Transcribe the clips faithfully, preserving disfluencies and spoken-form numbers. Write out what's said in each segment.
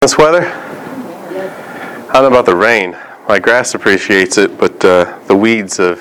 This weather? I don't know about the rain. My grass appreciates it, but uh, the weeds have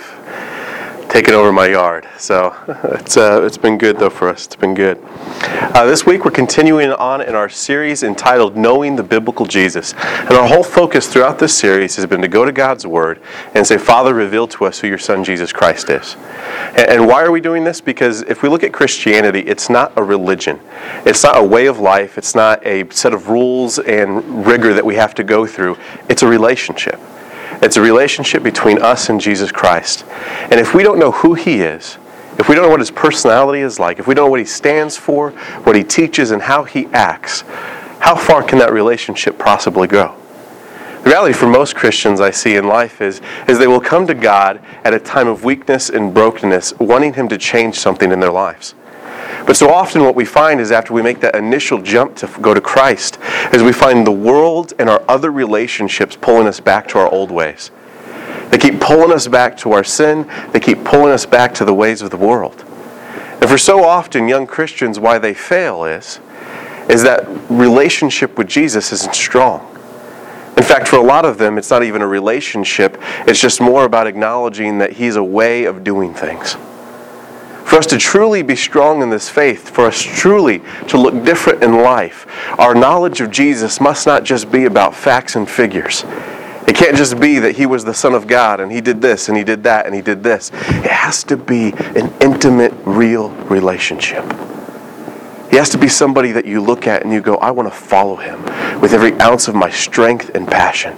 taken over my yard. So it's uh, it's been good though for us. It's been good. Uh, this week we're continuing on in our series entitled Knowing the Biblical Jesus. And our whole focus throughout this series has been to go to God's Word and say, Father, reveal to us who your Son Jesus Christ is. And, and why are we doing this? Because if we look at Christianity, it's not a religion. It's not a way of life. It's not a set of rules and rigor that we have to go through. It's a relationship. It's a relationship between us and Jesus Christ. And if we don't know who He is, if we don't know what His personality is like, if we don't know what He stands for, what He teaches, and how He acts, how far can that relationship possibly go? The reality for most Christians I see in life is, is they will come to God at a time of weakness and brokenness, wanting Him to change something in their lives. But so often what we find is after we make that initial jump to go to Christ, is we find the world and our other relationships pulling us back to our old ways. They keep pulling us back to our sin. They keep pulling us back to the ways of the world. And for so often, young Christians, why they fail is, is that relationship with Jesus isn't strong. In fact, for a lot of them, it's not even a relationship. It's just more about acknowledging that He's a way of doing things. For us to truly be strong in this faith, for us truly to look different in life, our knowledge of Jesus must not just be about facts and figures. It can't just be that He was the Son of God and He did this and He did that and He did this. It has to be an intimate, real relationship. He has to be somebody that you look at and you go, I want to follow Him with every ounce of my strength and passion.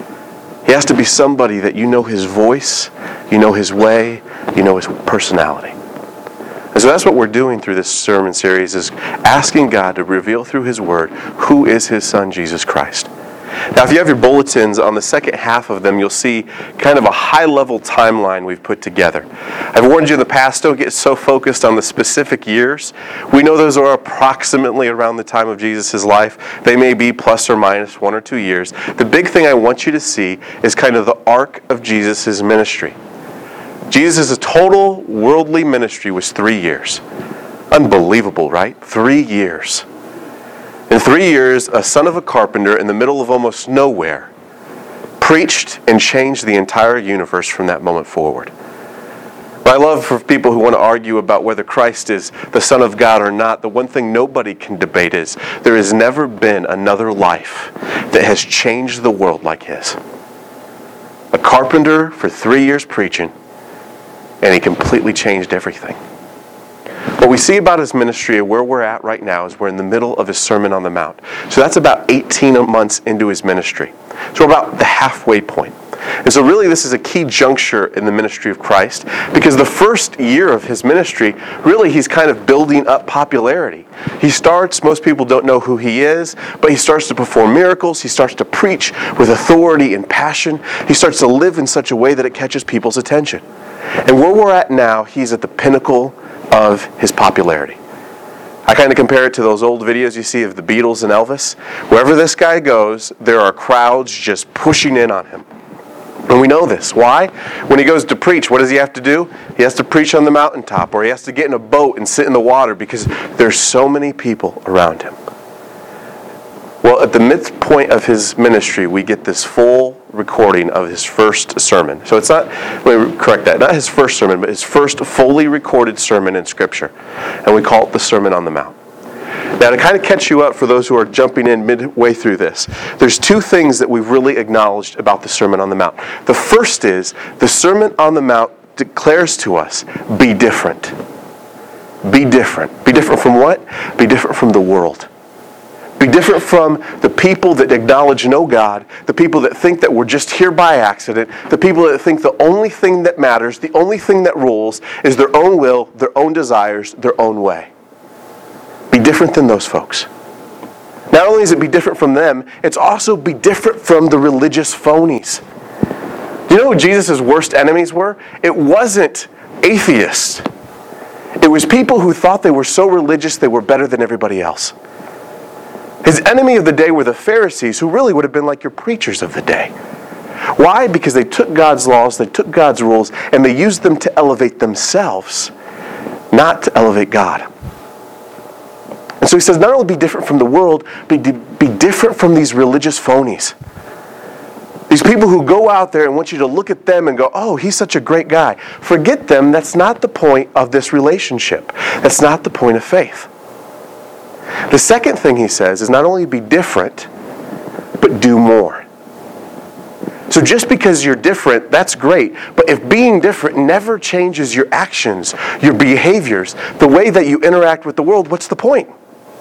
He has to be somebody that you know His voice, you know His way, you know His personality. And so that's what we're doing through this sermon series, is asking God to reveal through His Word who is His Son, Jesus Christ. Now, if you have your bulletins, on the second half of them, you'll see kind of a high-level timeline we've put together. I've warned you in the past, don't get so focused on the specific years. We know those are approximately around the time of Jesus' life. They may be plus or minus one or two years. The big thing I want you to see is kind of the arc of Jesus' ministry. Jesus' total worldly ministry was three years. Unbelievable, right? Three years. In three years, a son of a carpenter in the middle of almost nowhere preached and changed the entire universe from that moment forward. But I love for people who want to argue about whether Christ is the Son of God or not, the one thing nobody can debate is there has never been another life that has changed the world like His. A carpenter for three years preaching, and He completely changed everything. What we see about His ministry and where we're at right now is we're in the middle of His Sermon on the Mount. So that's about eighteen months into His ministry. So we're about the halfway point. And so really this is a key juncture in the ministry of Christ, because the first year of His ministry, really He's kind of building up popularity. He starts, most people don't know who He is, but He starts to perform miracles. He starts to preach with authority and passion. He starts to live in such a way that it catches people's attention. And where we're at now, He's at the pinnacle of His popularity. I kind of compare it to those old videos you see of the Beatles and Elvis. Wherever this guy goes, there are crowds just pushing in on him. And we know this. Why? When he goes to preach, what does he have to do? He has to preach on the mountaintop, or he has to get in a boat and sit in the water because there's so many people around him. Well, at the midpoint of His ministry, we get this full recording of His first sermon. So it's not, let me correct that, not His first sermon, but His first fully recorded sermon in Scripture. And we call it the Sermon on the Mount. Now, to kind of catch you up for those who are jumping in midway through this, there's two things that we've really acknowledged about the Sermon on the Mount. The first is, the Sermon on the Mount declares to us, be different. Be different. Be different from what? Be different from the world. Be different from the people that acknowledge no God, the people that think that we're just here by accident, the people that think the only thing that matters, the only thing that rules is their own will, their own desires, their own way. Be different than those folks. Not only is it be different from them, it's also be different from the religious phonies. Do you know who Jesus' worst enemies were? It wasn't atheists. It was people who thought they were so religious they were better than everybody else. His enemy of the day were the Pharisees, who really would have been like your preachers of the day. Why? Because they took God's laws, they took God's rules, and they used them to elevate themselves, not to elevate God. And so he says, not only be different from the world, but Be different from these religious phonies. These people who go out there and want you to look at them and go, oh, he's such a great guy. Forget them. That's not the point of this relationship. That's not the point of faith. The second thing he says is not only be different, but do more. So just because you're different, that's great. But if being different never changes your actions, your behaviors, the way that you interact with the world, what's the point?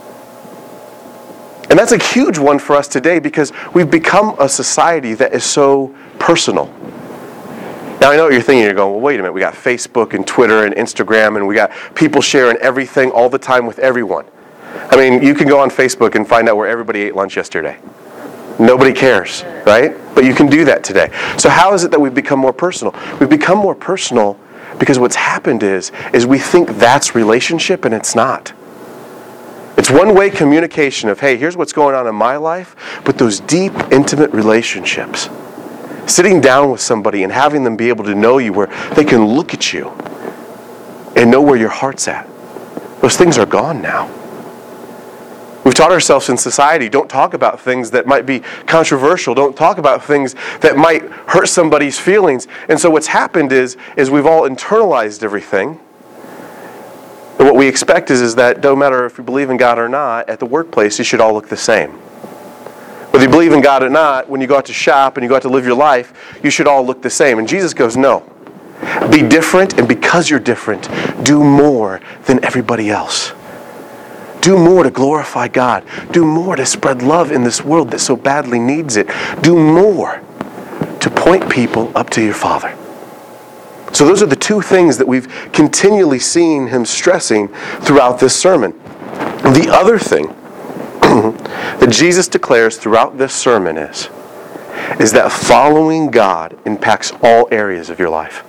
And that's a huge one for us today because we've become a society that is so personal. Now I know what you're thinking, you're going, well, wait a minute, we got Facebook and Twitter and Instagram and we got people sharing everything all the time with everyone. I mean, you can go on Facebook and find out where everybody ate lunch yesterday. Nobody cares, right? But you can do that today. So how is it that we've become more personal? We've become more personal because what's happened is, is we think that's relationship and it's not. It's one-way communication of, hey, here's what's going on in my life, but those deep, intimate relationships, sitting down with somebody and having them be able to know you where they can look at you and know where your heart's at, those things are gone now. We've taught ourselves in society, don't talk about things that might be controversial, don't talk about things that might hurt somebody's feelings. And so what's happened is, is we've all internalized everything. And what we expect is, is that no matter if you believe in God or not, at the workplace you should all look the same. Whether you believe in God or not, when you go out to shop and you go out to live your life, you should all look the same. And Jesus goes, no. Be different, and because you're different, do more than everybody else. Do more to glorify God. Do more to spread love in this world that so badly needs it. Do more to point people up to your Father. So those are the two things that we've continually seen him stressing throughout this sermon. The other thing that Jesus declares throughout this sermon is, is that following God impacts all areas of your life.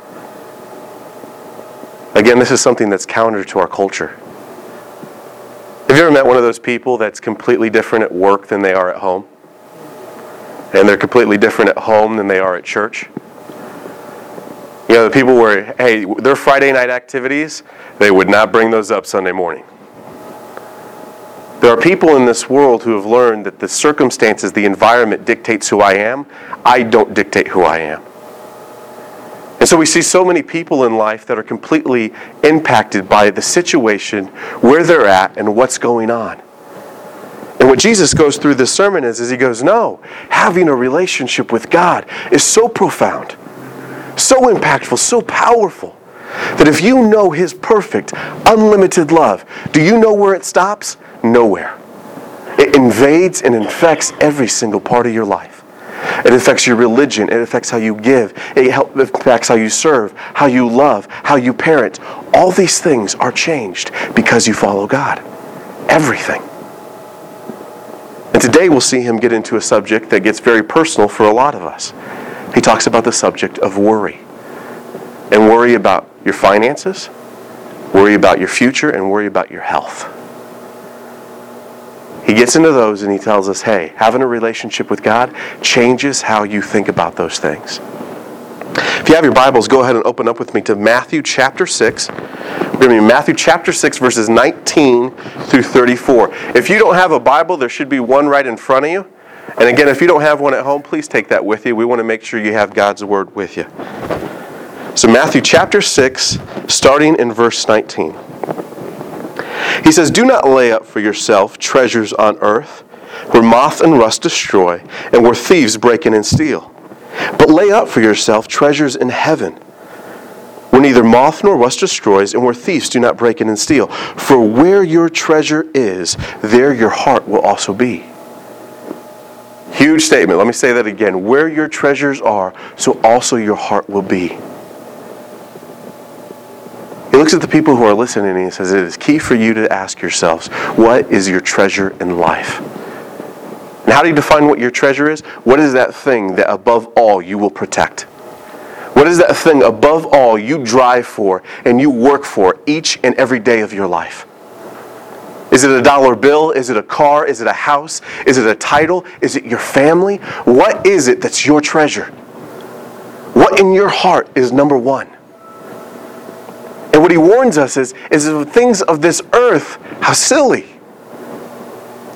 Again, this is something that's counter to our culture. Have you ever met one of those people that's completely different at work than they are at home? And they're completely different at home than they are at church? You know, the people where, hey, their Friday night activities, they would not bring those up Sunday morning. There are people in this world who have learned that the circumstances, the environment dictates who I am. I don't dictate who I am. And so we see so many people in life that are completely impacted by the situation, where they're at, and what's going on. And what Jesus goes through this sermon is, is he goes, no, having a relationship with God is so profound, so impactful, so powerful, that if you know his perfect, unlimited love, do you know where it stops? Nowhere. It invades and infects every single part of your life. It affects your religion. It affects how you give. It affects how you serve, how you love, how you parent. All these things are changed because you follow God. Everything. And today we'll see him get into a subject that gets very personal for a lot of us. He talks about the subject of worry. And worry about your finances, worry about your future, and worry about your health. He gets into those and he tells us, hey, having a relationship with God changes how you think about those things. If you have your Bibles, go ahead and open up with me to Matthew chapter six. We're going to be in Matthew chapter six, verses nineteen through thirty-four. If you don't have a Bible, there should be one right in front of you. And again, if you don't have one at home, please take that with you. We want to make sure you have God's Word with you. So Matthew chapter six, starting in verse nineteen. He says, do not lay up for yourself treasures on earth, where moth and rust destroy, and where thieves break in and steal. But lay up for yourself treasures in heaven, where neither moth nor rust destroys, and where thieves do not break in and steal. For where your treasure is, there your heart will also be. Huge statement. Let me say that again. Where your treasures are, so also your heart will be. He looks at the people who are listening and he says, it is key for you to ask yourselves, what is your treasure in life? And how do you define what your treasure is? What is that thing that above all you will protect? What is that thing above all you drive for and you work for each and every day of your life? Is it a dollar bill? Is it a car? Is it a house? Is it a title? Is it your family? What is it that's your treasure? What in your heart is number one? And what he warns us is, is the things of this earth, how silly.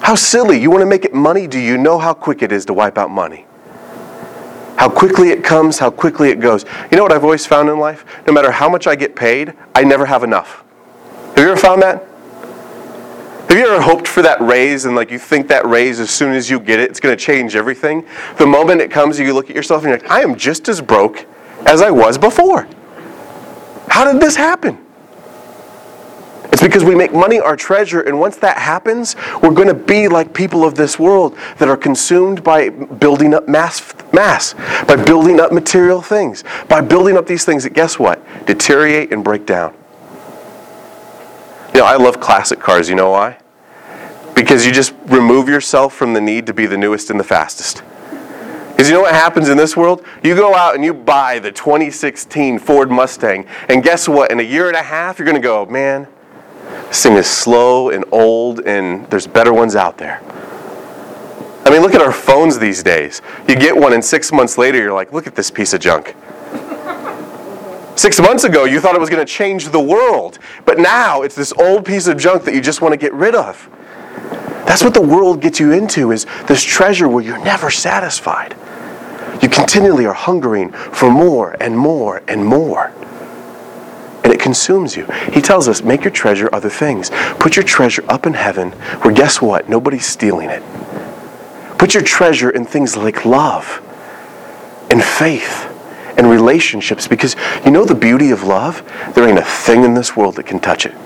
How silly. You want to make it money? Do you know how quick it is to wipe out money? How quickly it comes, how quickly it goes. You know what I've always found in life? No matter how much I get paid, I never have enough. Have you ever found that? Have you ever hoped for that raise and like you think that raise as soon as you get it, it's going to change everything? The moment it comes, you look at yourself and you're like, I am just as broke as I was before. How did this happen? It's because we make money our treasure, and once that happens, we're going to be like people of this world that are consumed by building up mass, mass, by building up material things, by building up these things that, guess what? Deteriorate and break down. You know, I love classic cars. You know why? Because you just remove yourself from the need to be the newest and the fastest. Because you know what happens in this world? You go out and you buy the twenty sixteen Ford Mustang, and guess what? In a year and a half, you're going to go, man, this thing is slow and old, and there's better ones out there. I mean, look at our phones these days. You get one, and six months later, you're like, look at this piece of junk. Six months ago, you thought it was going to change the world. But now, it's this old piece of junk that you just want to get rid of. That's what the world gets you into, is this treasure where you're never satisfied. You continually are hungering for more and more and more. And it consumes you. He tells us, make your treasure other things. Put your treasure up in heaven, where guess what? Nobody's stealing it. Put your treasure in things like love and faith and relationships, because you know the beauty of love? There ain't a thing in this world that can touch it.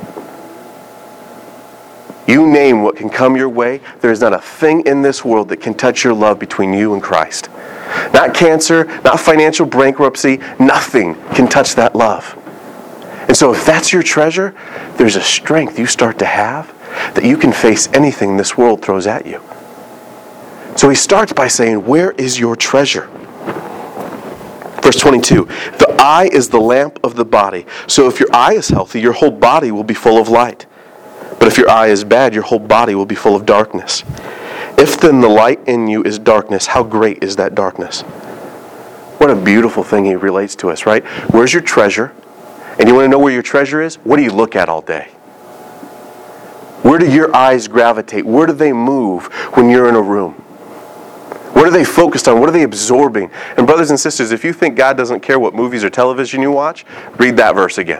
You name what can come your way, there is not a thing in this world that can touch your love between you and Christ. Not cancer, not financial bankruptcy, nothing can touch that love. And so if that's your treasure, there's a strength you start to have that you can face anything this world throws at you. So he starts by saying, where is your treasure? Verse twenty-two, the eye is the lamp of the body. So if your eye is healthy, your whole body will be full of light. But if your eye is bad, your whole body will be full of darkness. If then the light in you is darkness, how great is that darkness? What a beautiful thing he relates to us, right? Where's your treasure? And you want to know where your treasure is? What do you look at all day? Where do your eyes gravitate? Where do they move when you're in a room? What are they focused on? What are they absorbing? And brothers and sisters, if you think God doesn't care what movies or television you watch, read that verse again.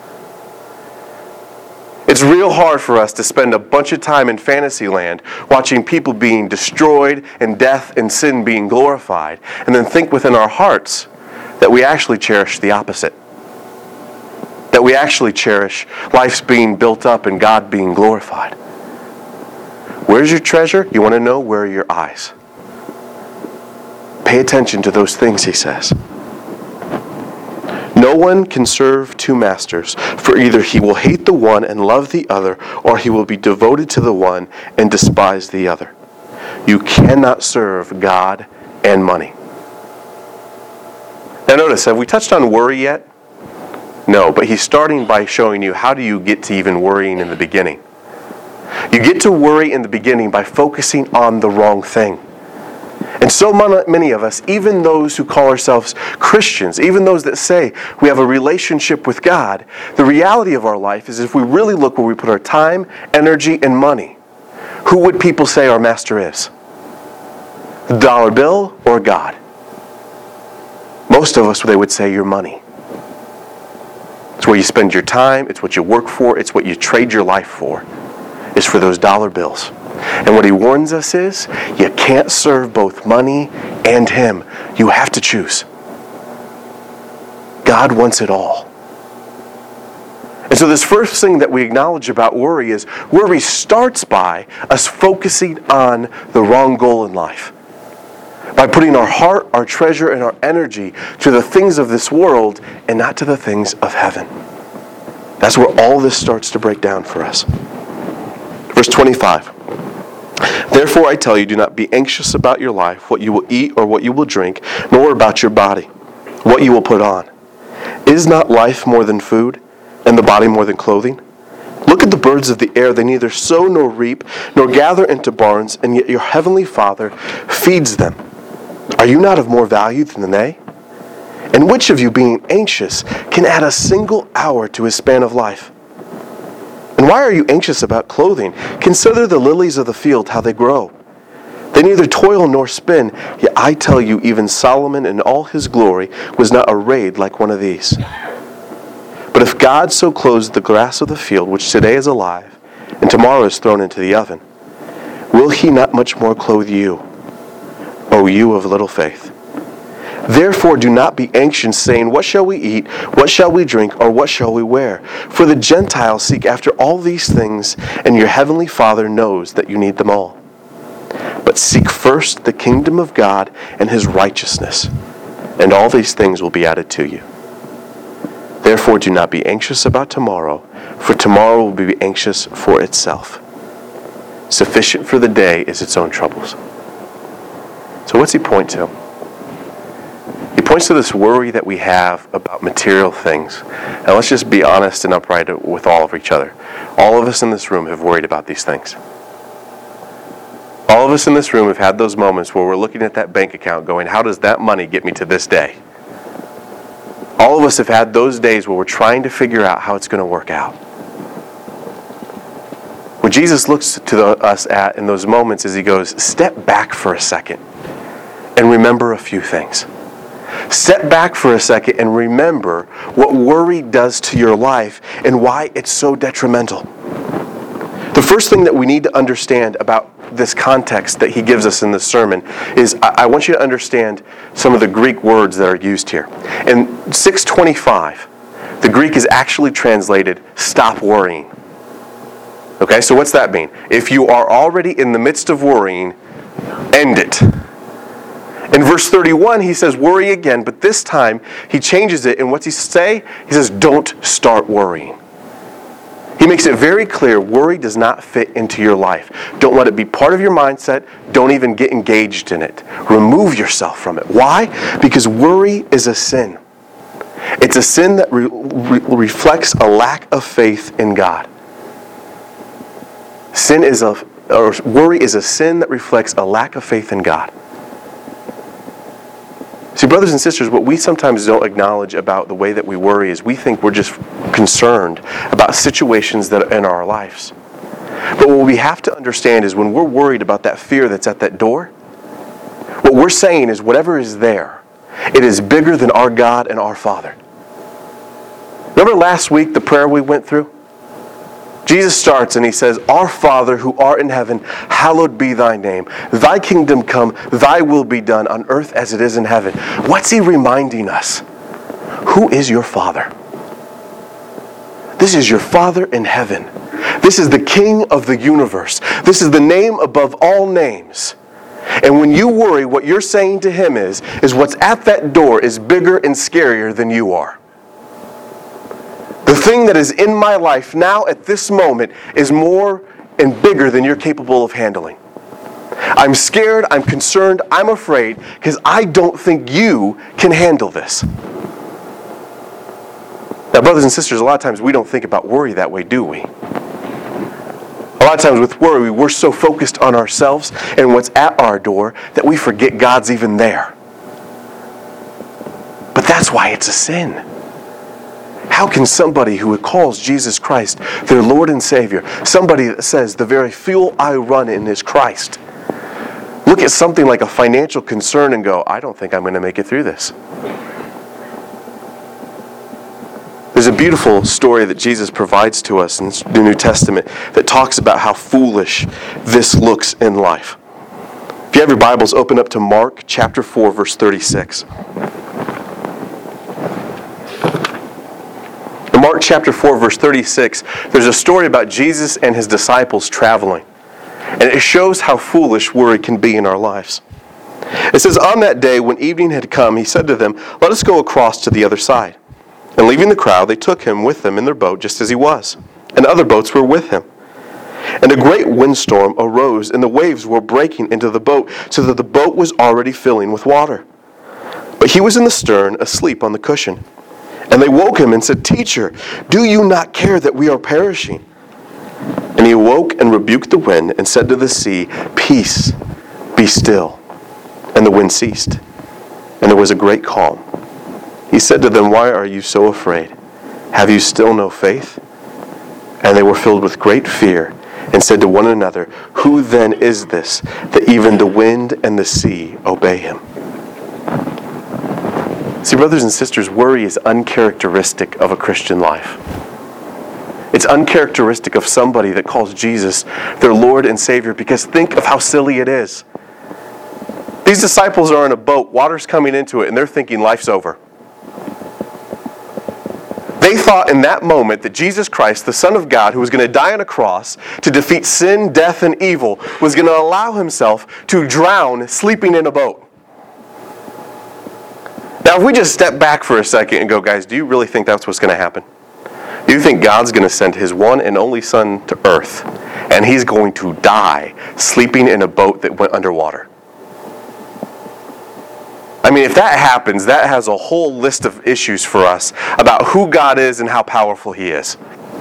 It's real hard for us to spend a bunch of time in fantasy land watching people being destroyed and death and sin being glorified, and then think within our hearts that we actually cherish the opposite. That we actually cherish life's being built up and God being glorified. Where's your treasure? You want to know? Where are your eyes? Pay attention to those things, he says. No one can serve two masters, for either he will hate the one and love the other, or he will be devoted to the one and despise the other. You cannot serve God and money. Now notice, have we touched on worry yet? No, but he's starting by showing you how do you get to even worrying in the beginning. You get to worry in the beginning by focusing on the wrong thing. And so many of us, even those who call ourselves Christians, even those that say we have a relationship with God, the reality of our life is if we really look where we put our time, energy, and money, who would people say our master is? The dollar bill or God? Most of us, they would say your money. It's where you spend your time, it's what you work for, it's what you trade your life for. It's for those dollar bills. And what he warns us is, you can't serve both money and him. You have to choose. God wants it all. And so this first thing that we acknowledge about worry is, worry starts by us focusing on the wrong goal in life. By putting our heart, our treasure, and our energy to the things of this world and not to the things of heaven. That's where all this starts to break down for us. Verse twenty-five. Therefore I tell you, do not be anxious about your life, what you will eat or what you will drink, nor about your body, what you will put on. Is not life more than food, and the body more than clothing? Look at the birds of the air, they neither sow nor reap, nor gather into barns, and yet your heavenly Father feeds them. Are you not of more value than they? And which of you, being anxious, can add a single hour to his span of life? And why are you anxious about clothing? Consider the lilies of the field, how they grow. They neither toil nor spin, yet I tell you, even Solomon in all his glory was not arrayed like one of these. But if God so clothes the grass of the field, which today is alive, and tomorrow is thrown into the oven, will he not much more clothe you, O you of little faith? Therefore do not be anxious, saying, what shall we eat, what shall we drink, or what shall we wear? For the Gentiles seek after all these things, and your heavenly Father knows that you need them all. But seek first the kingdom of God and his righteousness, and all these things will be added to you. Therefore do not be anxious about tomorrow, for tomorrow will be anxious for itself. Sufficient for the day is its own troubles. So what's he point to? He points to this worry that we have about material things. And let's just be honest and upright with all of each other. All of us in this room have worried about these things. All of us in this room have had those moments where we're looking at that bank account going, how does that money get me to this day? All of us have had those days where we're trying to figure out how it's going to work out. What Jesus looks to the, us at in those moments is he goes, step back for a second and remember a few things. Step back for a second and remember what worry does to your life and why it's so detrimental. The first thing that we need to understand about this context that he gives us in this sermon is I, I want you to understand some of the Greek words that are used here. In six twenty-five, the Greek is actually translated, stop worrying. Okay, so what's that mean? If you are already in the midst of worrying, end it. In verse thirty-one, he says, worry again, but this time he changes it, and what's he say? He says, don't start worrying. He makes it very clear, worry does not fit into your life. Don't let it be part of your mindset. Don't even get engaged in it. Remove yourself from it. Why? Because worry is a sin. It's a sin that re- re- reflects a lack of faith in God. Sin is a, or worry is a sin that reflects a lack of faith in God. See, brothers and sisters, what we sometimes don't acknowledge about the way that we worry is we think we're just concerned about situations that are in our lives. But what we have to understand is when we're worried about that fear that's at that door, what we're saying is whatever is there, it is bigger than our God and our Father. Remember last week the prayer we went through? Jesus starts and he says, Our Father who art in heaven, hallowed be thy name. Thy kingdom come, thy will be done on earth as it is in heaven. What's he reminding us? Who is your Father? This is your Father in heaven. This is the King of the universe. This is the name above all names. And when you worry, what you're saying to him is, is what's at that door is bigger and scarier than you are. The thing that is in my life now at this moment is more and bigger than you're capable of handling. I'm scared, I'm concerned, I'm afraid because I don't think you can handle this. Now, brothers and sisters, a lot of times we don't think about worry that way, do we? A lot of times with worry, we're so focused on ourselves and what's at our door that we forget God's even there. But that's why it's a sin. How can somebody who calls Jesus Christ their Lord and Savior, somebody that says the very fuel I run in is Christ, look at something like a financial concern and go, I don't think I'm going to make it through this? There's a beautiful story that Jesus provides to us in the New Testament that talks about how foolish this looks in life. If you have your Bibles, open up to Mark chapter four, verse thirty-six. In Mark chapter four, verse thirty-six, there's a story about Jesus and his disciples traveling. And it shows how foolish worry can be in our lives. It says, on that day when evening had come, he said to them, let us go across to the other side. And leaving the crowd, they took him with them in their boat just as he was. And other boats were with him. And a great windstorm arose, and the waves were breaking into the boat, so that the boat was already filling with water. But he was in the stern, asleep on the cushion. And they woke him and said, Teacher, do you not care that we are perishing? And he awoke and rebuked the wind and said to the sea, Peace, be still. And the wind ceased. And there was a great calm. He said to them, Why are you so afraid? Have you still no faith? And they were filled with great fear and said to one another, "Who then is this, that even the wind and the sea obey him?" See, brothers and sisters, worry is uncharacteristic of a Christian life. It's uncharacteristic of somebody that calls Jesus their Lord and Savior, because think of how silly it is. These disciples are in a boat, water's coming into it, and they're thinking life's over. They thought in that moment that Jesus Christ, the Son of God, who was going to die on a cross to defeat sin, death, and evil, was going to allow himself to drown sleeping in a boat. Now, if we just step back for a second and go, guys, do you really think that's what's going to happen? Do you think God's going to send his one and only Son to earth, and he's going to die sleeping in a boat that went underwater? I mean, if that happens, that has a whole list of issues for us about who God is and how powerful he is.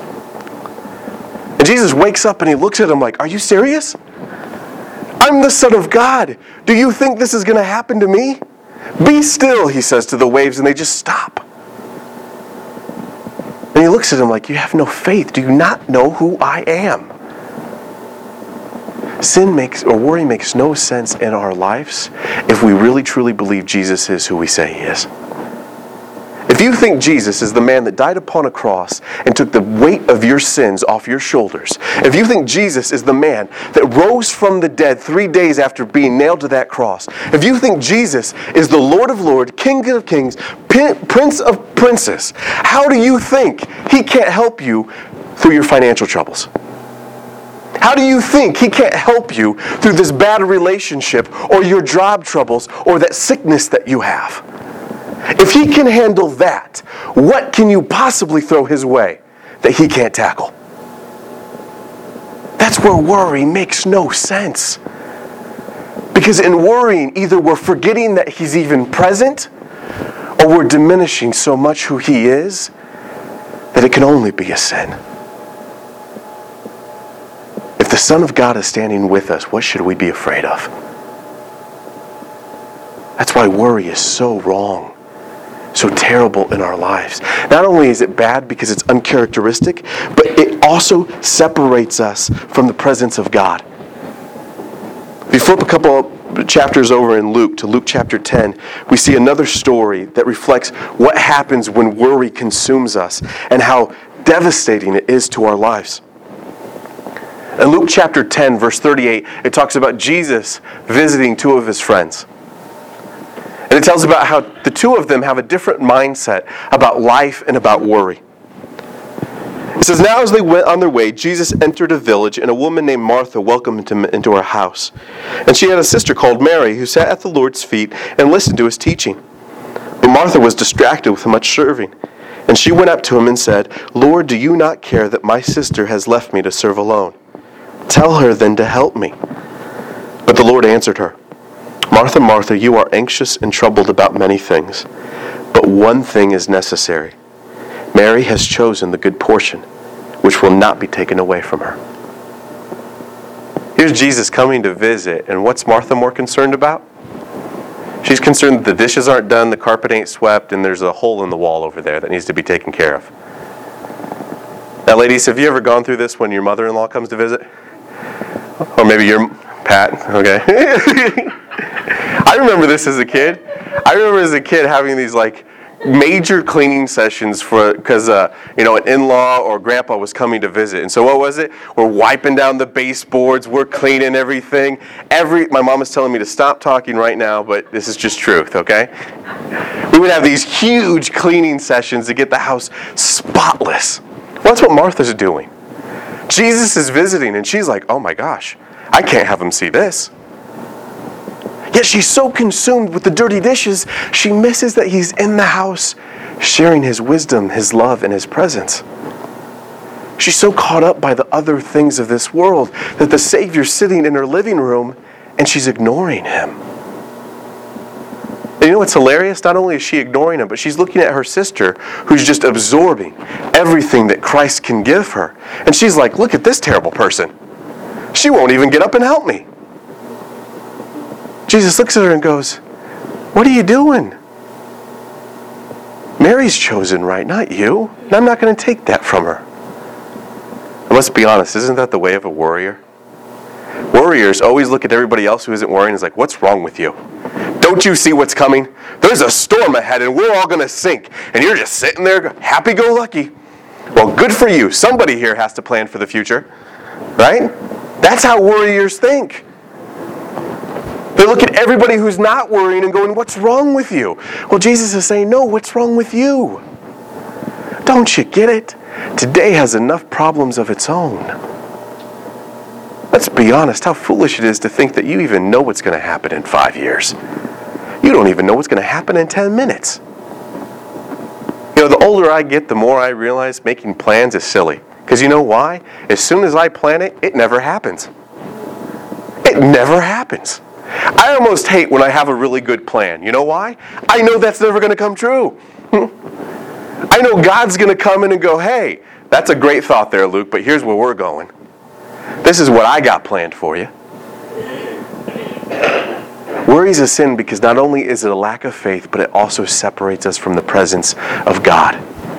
And Jesus wakes up and he looks at him like, "Are you serious? I'm the Son of God. Do you think this is going to happen to me? Be still," he says to the waves, and they just stop. And he looks at him like, "You have no faith. Do you not know who I am?" Sin makes, or worry makes no sense in our lives if we really truly believe Jesus is who we say he is. If you think Jesus is the man that died upon a cross and took the weight of your sins off your shoulders, if you think Jesus is the man that rose from the dead three days after being nailed to that cross, if you think Jesus is the Lord of Lords, King of Kings, Prince of Princes, how do you think he can't help you through your financial troubles? How do you think he can't help you through this bad relationship or your job troubles or that sickness that you have? If he can handle that, what can you possibly throw his way that he can't tackle? That's where worry makes no sense. Because in worrying, either we're forgetting that he's even present, or we're diminishing so much who he is that it can only be a sin. If the Son of God is standing with us, what should we be afraid of? That's why worry is so wrong, so terrible in our lives. Not only is it bad because it's uncharacteristic, but it also separates us from the presence of God. If you flip a couple of chapters over in Luke to Luke chapter ten, we see another story that reflects what happens when worry consumes us and how devastating it is to our lives. In Luke chapter ten, verse thirty-eight, it talks about Jesus visiting two of his friends. And it tells about how the two of them have a different mindset about life and about worry. It says, "Now as they went on their way, Jesus entered a village, and a woman named Martha welcomed him into her house. And she had a sister called Mary, who sat at the Lord's feet and listened to his teaching. But Martha was distracted with much serving. And she went up to him and said, 'Lord, do you not care that my sister has left me to serve alone? Tell her then to help me.' But the Lord answered her, 'Martha, Martha, you are anxious and troubled about many things, but one thing is necessary. Mary has chosen the good portion, which will not be taken away from her.'" Here's Jesus coming to visit, and what's Martha more concerned about? She's concerned that the dishes aren't done, the carpet ain't swept, and there's a hole in the wall over there that needs to be taken care of. Now, ladies, have you ever gone through this when your mother-in-law comes to visit? Or maybe your Pat, okay. I remember this as a kid. I remember as a kid having these like major cleaning sessions for because uh, you know an in-law or grandpa was coming to visit. And so what was it? We're wiping down the baseboards. We're cleaning everything. Every my mom is telling me to stop talking right now, but this is just truth, okay? We would have these huge cleaning sessions to get the house spotless. Well, that's what Martha's doing. Jesus is visiting, and she's like, "Oh my gosh, I can't have him see this." Yet she's so consumed with the dirty dishes, she misses that he's in the house sharing his wisdom, his love, and his presence. She's so caught up by the other things of this world that the Savior's sitting in her living room and she's ignoring him. And you know what's hilarious? Not only is she ignoring him, but she's looking at her sister who's just absorbing everything that Christ can give her. And she's like, "Look at this terrible person. She won't even get up and help me." Jesus looks at her and goes, "What are you doing? Mary's chosen right, not you. And I'm not going to take that from her." let's be honest, isn't that the way of a warrior? Warriors always look at everybody else who isn't worrying and is like, what's wrong with you? Don't you see what's coming? There's a storm ahead and we're all going to sink. And you're just sitting there happy-go-lucky. Well, good for you. Somebody here has to plan for the future. Right? That's how warriors think. They look at everybody who's not worrying and going, what's wrong with you? Well, Jesus is saying, no, what's wrong with you? Don't you get it? Today has enough problems of its own. Let's be honest, how foolish it is to think that you even know what's going to happen in five years. You don't even know what's going to happen in ten minutes. You know, the older I get, the more I realize making plans is silly. Because you know why? As soon as I plan it, it never happens. It never happens. I almost hate when I have a really good plan. You know why? I know that's never going to come true. I know God's going to come in and go, hey, that's a great thought there, Luke, but here's where we're going. This is what I got planned for you. Worry's a sin because not only is it a lack of faith, but it also separates us from the presence of God.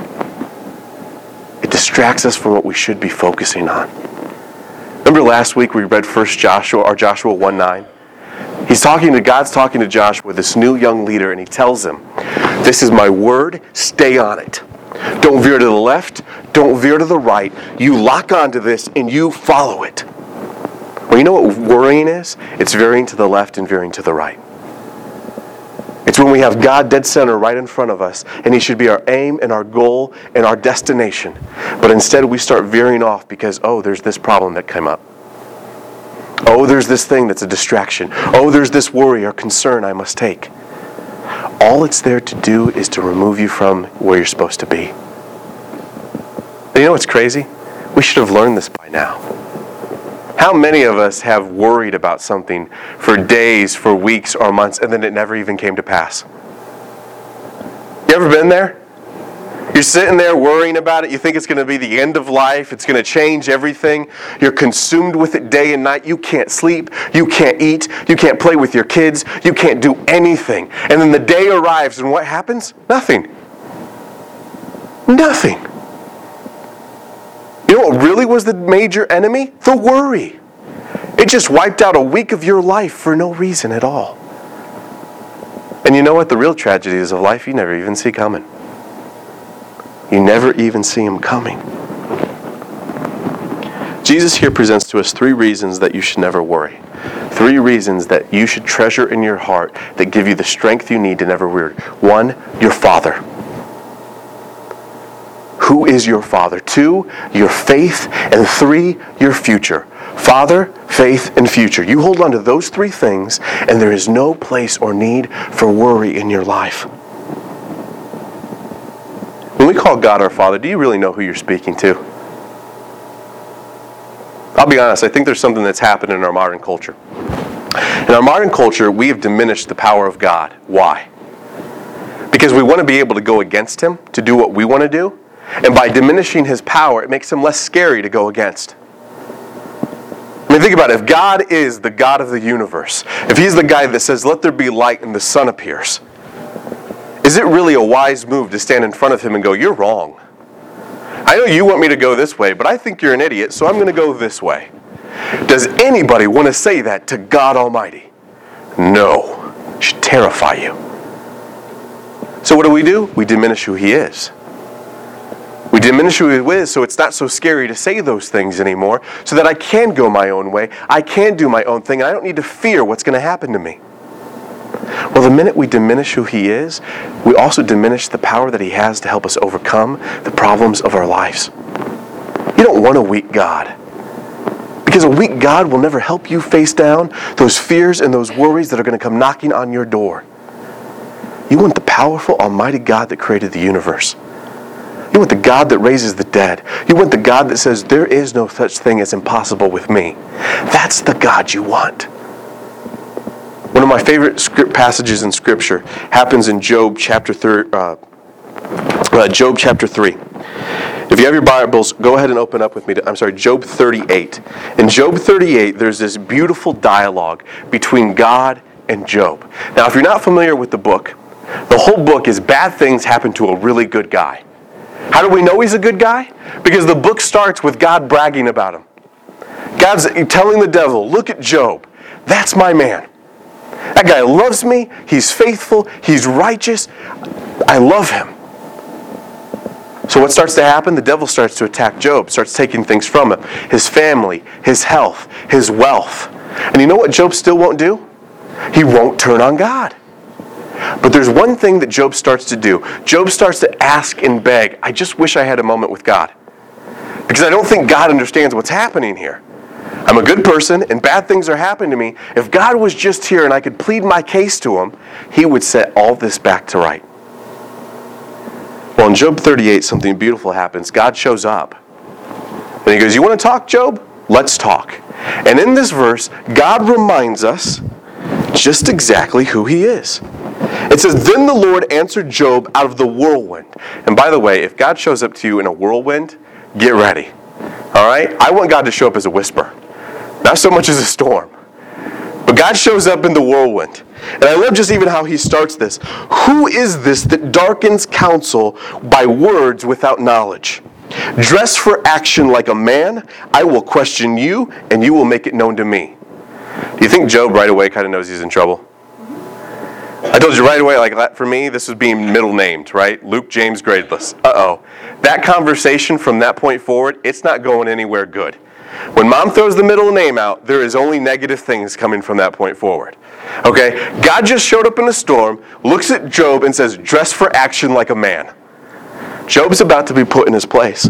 It distracts us from what we should be focusing on. Remember last week we read First Joshua, or Joshua one nine? He's talking to, God's talking to Joshua, this new young leader, and he tells him, this is my word, stay on it. Don't veer to the left, don't veer to the right. You lock onto this and you follow it. Well, you know what worrying is? It's veering to the left and veering to the right. It's when we have God dead center right in front of us, and He should be our aim and our goal and our destination. But instead we start veering off because, oh, there's this problem that came up. Oh, there's this thing that's a distraction. Oh, there's this worry or concern I must take. All it's there to do is to remove you from where you're supposed to be. And you know what's crazy? We should have learned this by now. How many of us have worried about something for days, for weeks, or months, and then it never even came to pass? You ever been there? You're sitting there worrying about it. You think it's going to be the end of life. It's going to change everything. You're consumed with it day and night. You can't sleep. You can't eat. You can't play with your kids. You can't do anything. And then the day arrives, and what happens? Nothing. Nothing. You know what really was the major enemy? The worry. It just wiped out a week of your life for no reason at all. And you know what? The real tragedies of life you never even see coming. You never even see them coming. Jesus here presents to us three reasons that you should never worry. Three reasons that you should treasure in your heart that give you the strength you need to never worry. One, your Father. Who is your Father? Two, your faith. And three, your future. Father, faith, and future. You hold on to those three things, and there is no place or need for worry in your life. When we call God our Father, do you really know who you're speaking to? I'll be honest, I think there's something that's happened in our modern culture. In our modern culture, we have diminished the power of God. Why? Because we want to be able to go against Him, to do what we want to do, and by diminishing His power, it makes Him less scary to go against. I mean, think about it. If God is the God of the universe, if He's the guy that says, let there be light, and the sun appears, is it really a wise move to stand in front of Him and go, you're wrong? I know you want me to go this way, but I think you're an idiot, so I'm going to go this way. Does anybody want to say that to God Almighty? No. It should terrify you. So what do we do? We diminish who He is. We diminish who He is so it's not so scary to say those things anymore, so that I can go my own way, I can do my own thing, and I don't need to fear what's going to happen to me. Well, the minute we diminish who He is, we also diminish the power that He has to help us overcome the problems of our lives. You don't want a weak God. Because a weak God will never help you face down those fears and those worries that are going to come knocking on your door. You want the powerful, almighty God that created the universe. You want the God that raises the dead. You want the God that says, there is no such thing as impossible with me. That's the God you want. One of my favorite script passages in Scripture happens in Job chapter thir- uh, uh, Job chapter three. If you have your Bibles, go ahead and open up with me to, I'm sorry, Job thirty-eight. In Job thirty-eight, there's this beautiful dialogue between God and Job. Now, if you're not familiar with the book, the whole book is bad things happen to a really good guy. How do we know he's a good guy? Because the book starts with God bragging about him. God's telling the devil, look at Job. That's my man. That guy loves me. He's faithful. He's righteous. I love him. So what starts to happen? The devil starts to attack Job, starts taking things from him. His family, his health, his wealth. And you know what Job still won't do? He won't turn on God. But there's one thing that Job starts to do. Job starts to ask and beg, I just wish I had a moment with God. Because I don't think God understands what's happening here. I'm a good person and bad things are happening to me. If God was just here and I could plead my case to him, he would set all this back to right. Well, in Job thirty-eight, something beautiful happens. God shows up. And he goes, you want to talk, Job? Let's talk. And in this verse, God reminds us just exactly who he is. It says, then the Lord answered Job out of the whirlwind. And by the way, if God shows up to you in a whirlwind, get ready. All right? I want God to show up as a whisper. Not so much as a storm. But God shows up in the whirlwind. And I love just even how he starts this. Who is this that darkens counsel by words without knowledge? Dress for action like a man. I will question you, and you will make it known to me. Do you think Job right away kind of knows he's in trouble? I told you right away, like for me, this was being middle named, right? Luke, James, gradeless. Uh-oh. That conversation from that point forward, it's not going anywhere good. When mom throws the middle name out, there is only negative things coming from that point forward. Okay? God just showed up in a storm, looks at Job and says, dress for action like a man. Job's about to be put in his place.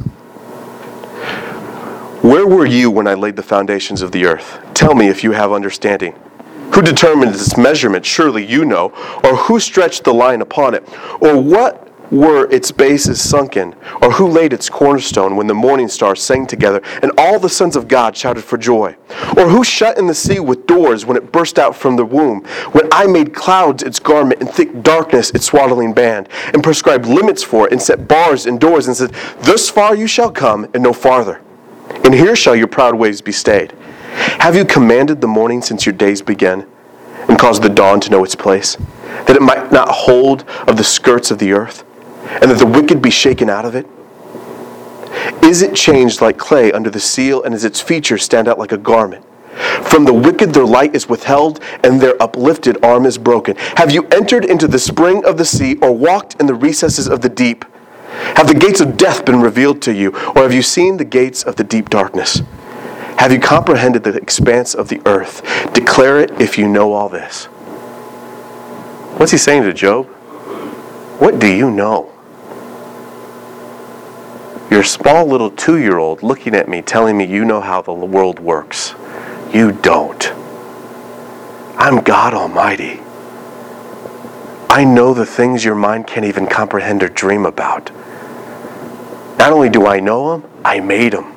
Where were you when I laid the foundations of the earth? Tell me if you have understanding. Who determined its measurement? Surely you know. Or who stretched the line upon it? Or what were its bases sunken? Or who laid its cornerstone when the morning stars sang together and all the sons of God shouted for joy? Or who shut in the sea with doors when it burst out from the womb? When I made clouds its garment and thick darkness its swaddling band, and prescribed limits for it and set bars and doors and said, thus far you shall come and no farther. And here shall your proud waves be stayed. Have you commanded the morning since your days began, and caused the dawn to know its place, that it might not hold of the skirts of the earth, and that the wicked be shaken out of it? Is it changed like clay under the seal, and does its features stand out like a garment? From the wicked their light is withheld, and their uplifted arm is broken. Have you entered into the spring of the sea, or walked in the recesses of the deep? Have the gates of death been revealed to you, or have you seen the gates of the deep darkness? Have you comprehended the expanse of the earth? Declare it if you know all this. What's he saying to Job? What do you know? You're a small little two-year-old looking at me telling me you know how the world works. You don't. I'm God Almighty. I know the things your mind can't even comprehend or dream about. Not only do I know them, I made them.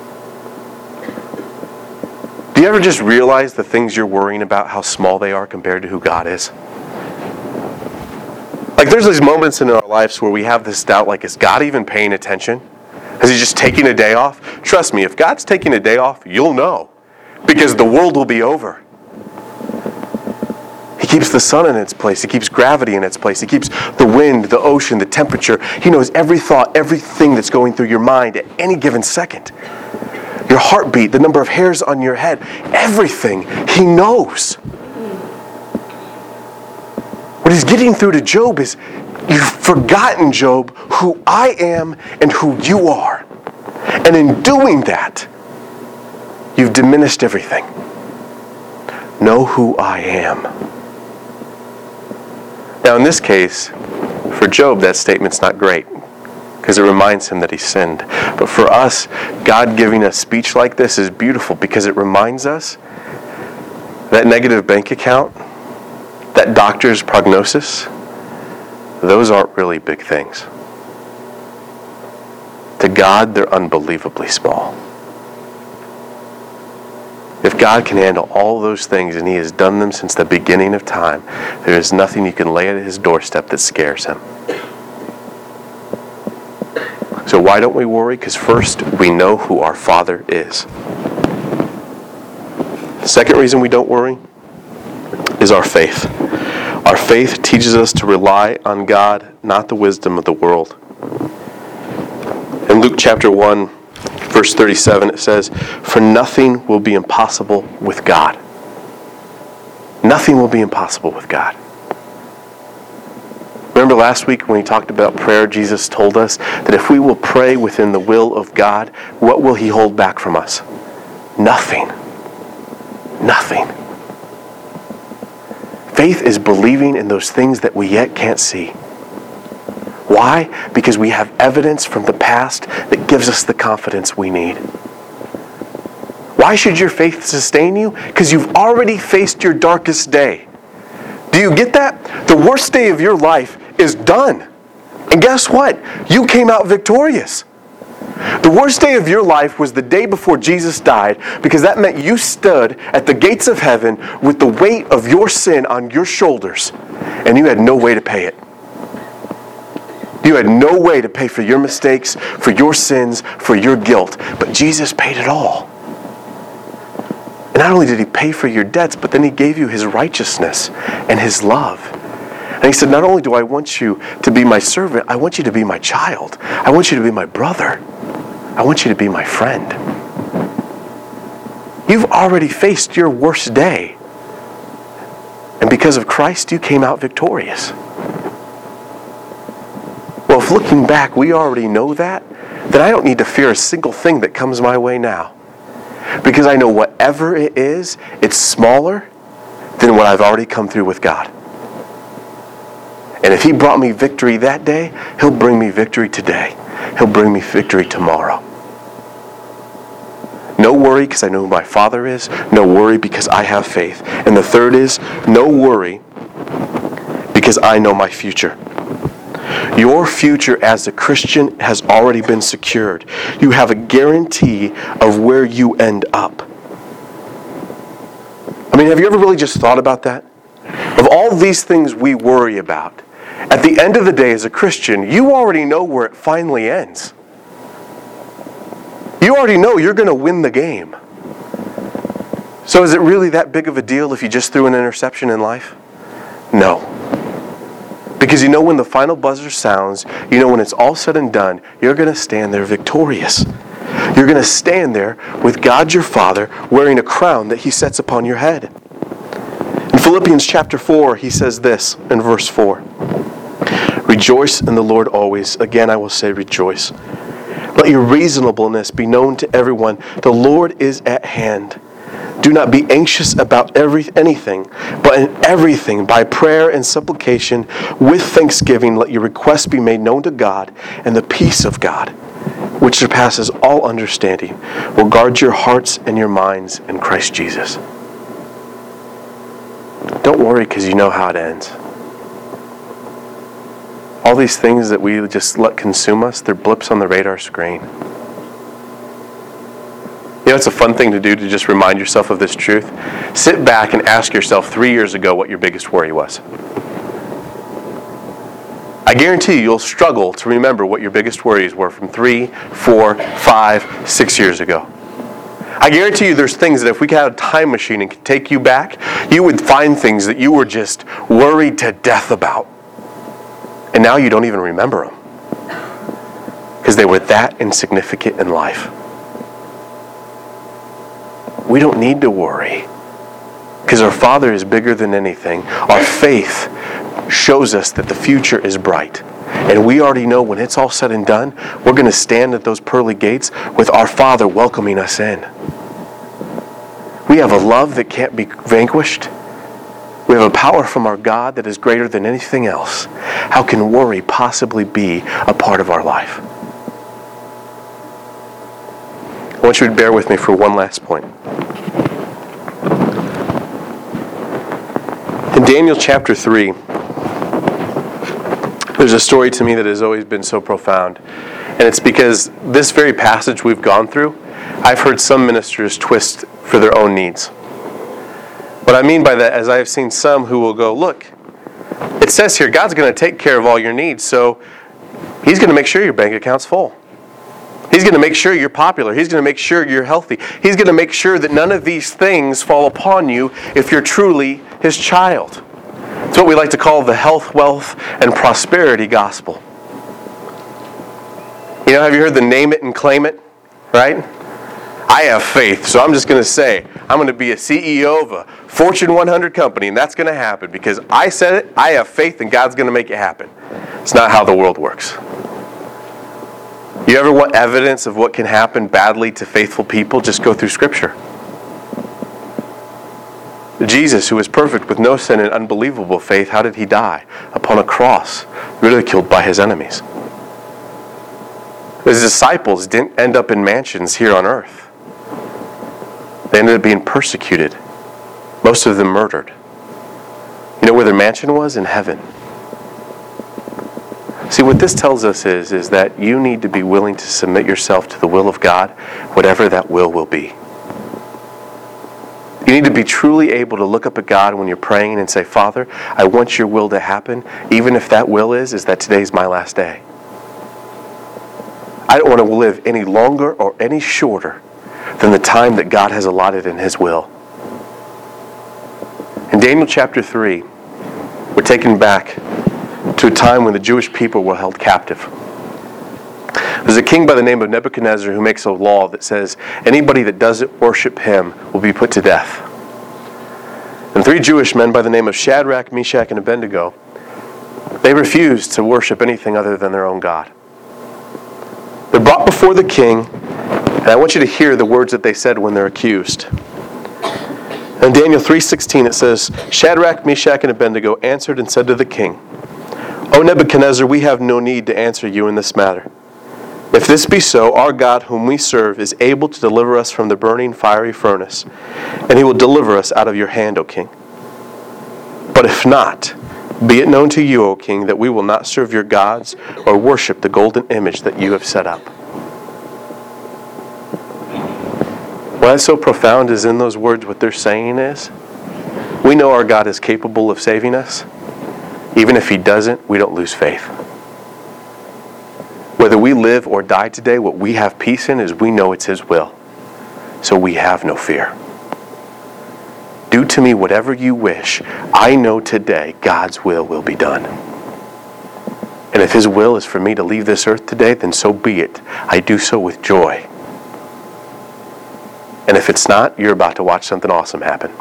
Do you ever just realize the things you're worrying about, how small they are compared to who God is? Like there's these moments in our lives where we have this doubt, like is God even paying attention? Is he just taking a day off? Trust me, if God's taking a day off, you'll know. Because the world will be over. He keeps the sun in its place. He keeps gravity in its place. He keeps the wind, the ocean, the temperature. He knows every thought, everything that's going through your mind at any given second. Your heartbeat, the number of hairs on your head, everything. He knows. What he's getting through to Job is, you've forgotten, Job, who I am and who you are. And in doing that, you've diminished everything. Know who I am. Now in this case, for Job, that statement's not great, because it reminds him that he sinned. But for us, God giving us speech like this is beautiful, because it reminds us that negative bank account, that doctor's prognosis, those aren't really big things. To God, they're unbelievably small. If God can handle all those things, and he has done them since the beginning of time, there is nothing you can lay at his doorstep that scares him. So why don't we worry? Because first, we know who our Father is. The second reason we don't worry is our faith. Our faith teaches us to rely on God, not the wisdom of the world. In Luke chapter one, verse thirty-seven, it says, "For nothing will be impossible with God." Nothing will be impossible with God. Remember last week when we talked about prayer, Jesus told us that if we will pray within the will of God, what will He hold back from us? Nothing. Nothing. Faith is believing in those things that we yet can't see. Why? Because we have evidence from the past that gives us the confidence we need. Why should your faith sustain you? Because you've already faced your darkest day. Do you get that? The worst day of your life is done. And guess what? You came out victorious. The worst day of your life was the day before Jesus died, because that meant you stood at the gates of heaven with the weight of your sin on your shoulders, and you had no way to pay it. You had no way to pay for your mistakes, for your sins, for your guilt, but Jesus paid it all. And not only did He pay for your debts, but then He gave you His righteousness and His love. And He said, not only do I want you to be my servant, I want you to be my child. I want you to be my brother. I want you to be my friend. You've already faced your worst day. And because of Christ, you came out victorious. Well, if looking back, we already know that, then I don't need to fear a single thing that comes my way now. Because I know whatever it is, it's smaller than what I've already come through with God. And if He brought me victory that day, He'll bring me victory today. He'll bring me victory tomorrow. No worry because I know who my Father is. No worry because I have faith. And the third is, no worry because I know my future. Your future as a Christian has already been secured. You have a guarantee of where you end up. I mean, have you ever really just thought about that? Of all these things we worry about, at the end of the day as a Christian, you already know where it finally ends. You already know you're going to win the game. So is it really that big of a deal if you just threw an interception in life? No. Because you know when the final buzzer sounds, you know when it's all said and done, you're going to stand there victorious. You're going to stand there with God your Father wearing a crown that He sets upon your head. In Philippians chapter four, he says this in verse four. Rejoice in the Lord always. Again, I will say rejoice. Let your reasonableness be known to everyone. The Lord is at hand. Do not be anxious about every anything, but in everything, by prayer and supplication, with thanksgiving, let your requests be made known to God, and the peace of God, which surpasses all understanding, will guard your hearts and your minds in Christ Jesus. Don't worry because you know how it ends. All these things that we just let consume us, they're blips on the radar screen. You know, it's a fun thing to do to just remind yourself of this truth. Sit back and ask yourself three years ago what your biggest worry was. I guarantee you, you'll struggle to remember what your biggest worries were from three, four, five, six years ago. I guarantee you there's things that if we had a time machine and could take you back, you would find things that you were just worried to death about. And now you don't even remember them. Because they were that insignificant in life. We don't need to worry. Because our Father is bigger than anything. Our faith shows us that the future is bright. And we already know when it's all said and done, we're going to stand at those pearly gates with our Father welcoming us in. We have a love that can't be vanquished. We have a power from our God that is greater than anything else. How can worry possibly be a part of our life? I want you to bear with me for one last point. In Daniel chapter three, there's a story to me that has always been so profound. And it's because this very passage we've gone through, I've heard some ministers twist for their own needs. What I mean by that is I have seen some who will go, look, it says here God's going to take care of all your needs, so He's going to make sure your bank account's full. He's going to make sure you're popular. He's going to make sure you're healthy. He's going to make sure that none of these things fall upon you if you're truly His child. It's what we like to call the health, wealth, and prosperity gospel. You know, have you heard the name it and claim it, right? I have faith, so I'm just going to say, I'm going to be a C E O of a Fortune one hundred company, and that's going to happen because I said it, I have faith, and God's going to make it happen. It's not how the world works. You ever want evidence of what can happen badly to faithful people? Just go through Scripture. Jesus, who was perfect with no sin and unbelievable faith, how did he die? Upon a cross, ridiculed by his enemies. His disciples didn't end up in mansions here on earth. They ended up being persecuted. Most of them murdered. You know where their mansion was? In heaven. See, what this tells us is, is that you need to be willing to submit yourself to the will of God, whatever that will will be. You need to be truly able to look up at God when you're praying and say, Father, I want your will to happen, even if that will is, is that today's my last day. I don't want to live any longer or any shorter than the time that God has allotted in His will. In Daniel chapter three, we're taken back to a time when the Jewish people were held captive. There's a king by the name of Nebuchadnezzar who makes a law that says anybody that doesn't worship him will be put to death. And three Jewish men by the name of Shadrach, Meshach, and Abednego, they refused to worship anything other than their own God. They're brought before the king, and I want you to hear the words that they said when they're accused. In Daniel three sixteen it says, Shadrach, Meshach, and Abednego answered and said to the king, O Nebuchadnezzar, we have no need to answer you in this matter. If this be so, our God whom we serve is able to deliver us from the burning fiery furnace, and he will deliver us out of your hand, O king. But if not, be it known to you, O king, that we will not serve your gods or worship the golden image that you have set up. What's so profound is in those words what they're saying is, we know our God is capable of saving us. Even if he doesn't, we don't lose faith. Whether we live or die today, what we have peace in is we know it's his will. So we have no fear. Do to me whatever you wish. I know today God's will will be done. And if his will is for me to leave this earth today, then so be it. I do so with joy. And if it's not, you're about to watch something awesome happen.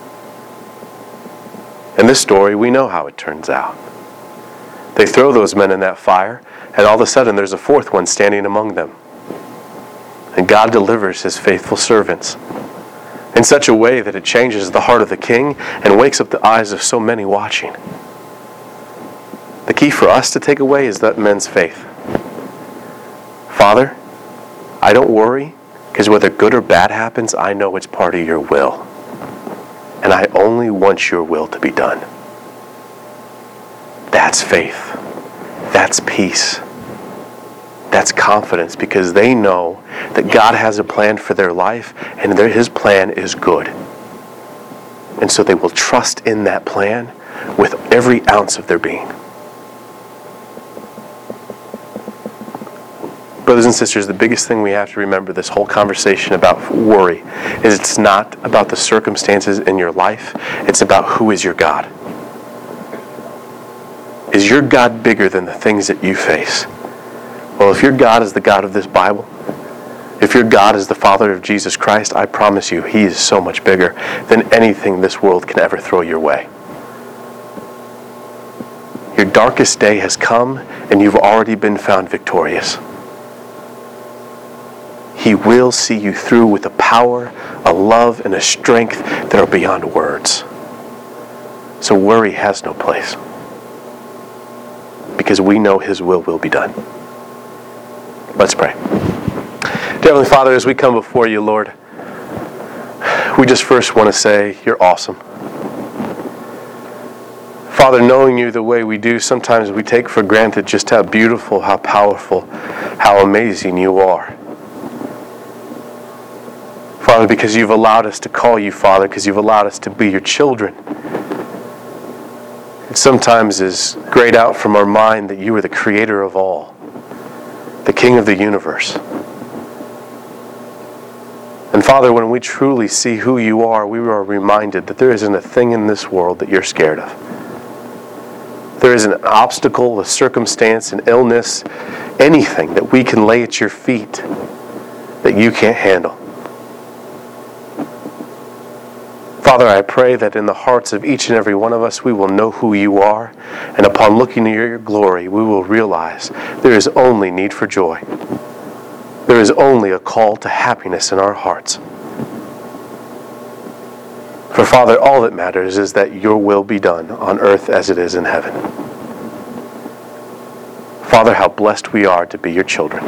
In this story, we know how it turns out. They throw those men in that fire, and all of a sudden there's a fourth one standing among them. And God delivers his faithful servants in such a way that it changes the heart of the king and wakes up the eyes of so many watching. The key for us to take away is that men's faith. Father, I don't worry, because whether good or bad happens, I know it's part of your will. And I only want your will to be done. That's faith. That's peace. That's confidence, because they know that God has a plan for their life, and his plan is good. And so they will trust in that plan with every ounce of their being. Brothers and sisters, the biggest thing we have to remember this whole conversation about worry is it's not about the circumstances in your life. It's about who is your God. Is your God bigger than the things that you face? Well, if your God is the God of this Bible, if your God is the Father of Jesus Christ, I promise you, he is so much bigger than anything this world can ever throw your way. Your darkest day has come, and you've already been found victorious. He will see you through with a power, a love, and a strength that are beyond words. So worry has no place, because we know his will will be done. Let's pray. Dear Heavenly Father, as we come before you, Lord, we just first want to say you're awesome. Father, knowing you the way we do, sometimes we take for granted just how beautiful, how powerful, how amazing you are. Father, because you've allowed us to call you Father, because you've allowed us to be your children. It sometimes is grayed out from our mind that you are the creator of all, the King of the universe. And Father, when we truly see who you are, we are reminded that there isn't a thing in this world that you're scared of. There isn't an obstacle, a circumstance, an illness, anything that we can lay at your feet that you can't handle. Father, I pray that in the hearts of each and every one of us, we will know who you are, and upon looking at your glory, we will realize there is only need for joy. There is only a call to happiness in our hearts. For Father, all that matters is that your will be done on earth as it is in heaven. Father, how blessed we are to be your children.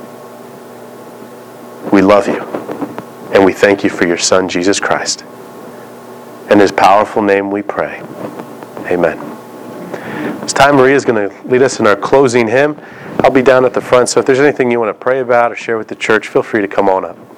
We love you, and we thank you for your Son, Jesus Christ. In his powerful name we pray. Amen. This time Maria is going to lead us in our closing hymn. I'll be down at the front, so if there's anything you want to pray about or share with the church, feel free to come on up.